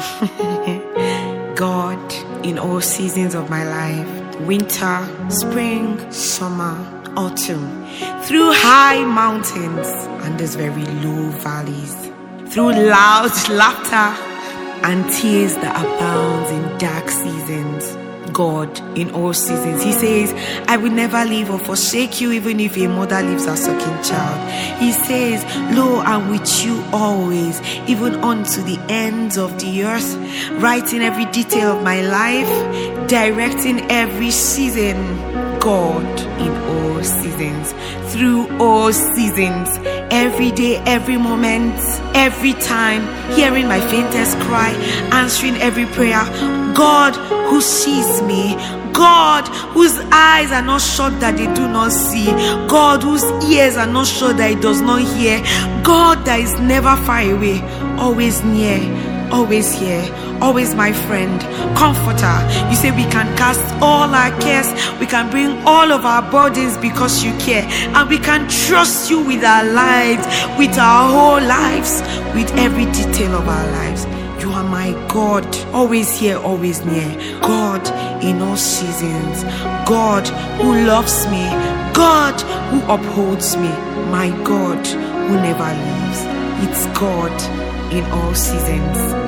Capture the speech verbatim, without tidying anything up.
God in all seasons of my life, winter, spring, summer, autumn, through high mountains and those very low valleys, through loud laughter and tears that abound in dark seasons. God in all seasons. He says, I will never leave or forsake you, even if a mother leaves her sucking child. He says, lo, I'm with you always, even unto the ends of the earth, writing every detail of my life, directing every season. God in all seasons, through all seasons, every day, every moment, every time, hearing my faintest cry, answering every prayer. God who sees me, God whose eyes are not shut that they do not see, God whose ears are not shut that he does not hear, God that is never far away, always near, always here, always my friend, comforter. You say we can cast all our cares, we can bring all of our burdens because you care, and we can trust you with our lives, with our whole lives, with every detail of our lives. You are my God, always here, always near. God in all seasons. God who loves me. God who upholds me. My God who never leaves. It's God in all seasons.